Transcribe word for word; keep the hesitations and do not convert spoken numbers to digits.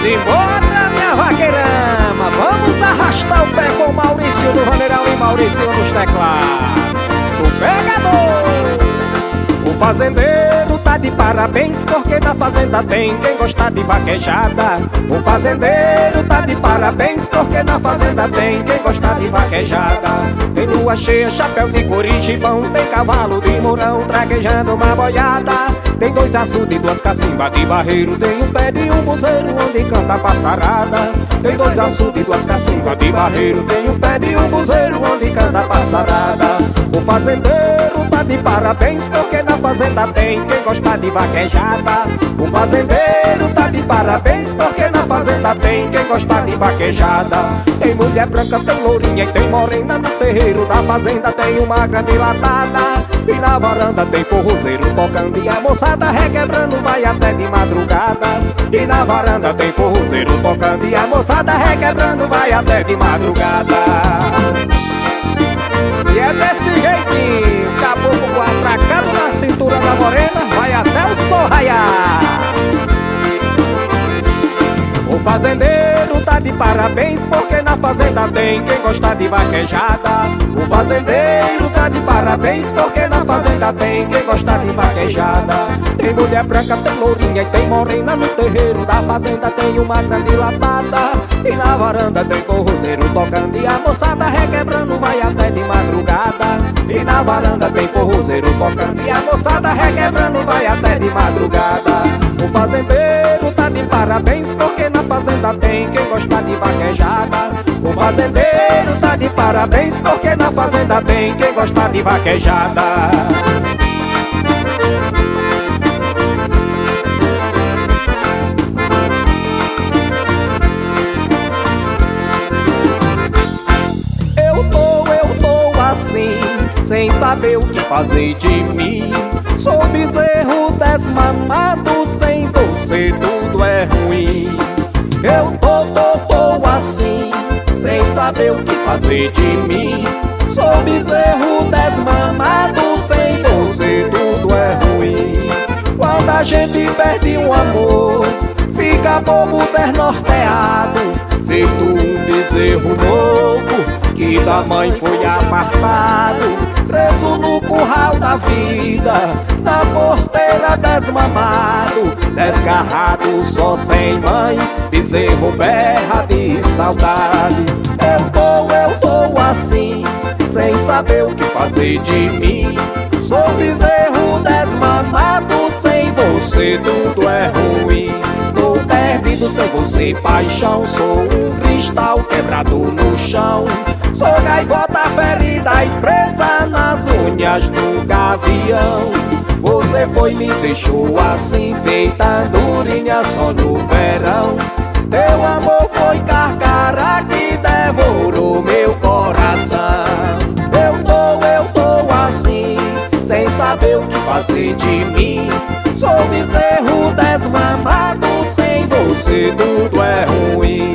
Simbora, minha vaqueirama, vamos arrastar o pé com Maurício do Vaneirão e Maurício nos teclados. O pegador! O fazendeiro tá de parabéns porque na fazenda tem quem gosta de vaquejada. O fazendeiro tá de parabéns porque na fazenda tem quem gosta de vaquejada. Tem lua cheia, chapéu de corujão, tem cavalo de mourão traquejando uma boiada. Tem dois açudes, duas cacimbas de barreiro, tem um pé de um buzeiro onde canta a passarada. Tem dois açudes, duas cacimbas de barreiro, tem um pé de um buzeiro onde canta a passarada. O fazendeiro tá de parabéns porque na fazenda tem quem gosta de vaquejada. O fazendeiro tá de parabéns porque na fazenda tem quem gosta de vaquejada. Tem mulher branca, tem lourinha e tem morena. No terreiro da fazenda tem uma grande latada. E na varanda tem forrozeiro tocando e a moçada requebrando vai até de madrugada. E na varanda tem forrozeiro tocando e a moçada requebrando vai até de madrugada. E é desse jeitinho, caboclo atracado na cintura da morena, vai até o sol raiar. O fazendeiro tá de parabéns porque na fazenda tem quem gosta de vaquejada. O fazendeiro tá de parabéns porque na fazenda tem quem gosta de vaquejada. Tem mulher branca, tem lourinha e tem morena. No terreiro da fazenda tem uma grande lapada. E na varanda tem forrozeiro tocando e a moçada requebrando vai até de madrugada. E na varanda tem forrozeiro tocando e a moçada requebrando vai até de madrugada. O fazendeiro tá de parabéns porque na fazenda tem quem gosta de vaquejada. O fazendeiro tá de parabéns porque na fazenda tem quem gosta de vaquejada. Assim, sem saber o que fazer de mim. Sou bezerro desmamado, sem você tudo é ruim. Eu tô, tô, tô assim, sem saber o que fazer de mim. Sou bezerro desmamado, sem você tudo é ruim. Quando a gente perde um amor, fica bobo desnorteado, feito um bezerro novo que da mãe foi apartado, preso no curral da vida, na porteira desmamado, desgarrado só sem mãe, bezerro berra de saudade. Eu tô, eu tô assim, sem saber o que fazer de mim. Sou bezerro desmamado, sem você tudo é ruim. Tô perdido sem você, paixão, sou um cristal quebrado no chão. Sou gaivota ferida e presa nas unhas do gavião. Você foi e me deixou assim, feita andorinha só no verão. Teu amor foi carcara que devorou meu coração. Eu tô, eu tô assim, sem saber o que fazer de mim. Sou bezerro desmamado, sem você tudo é ruim.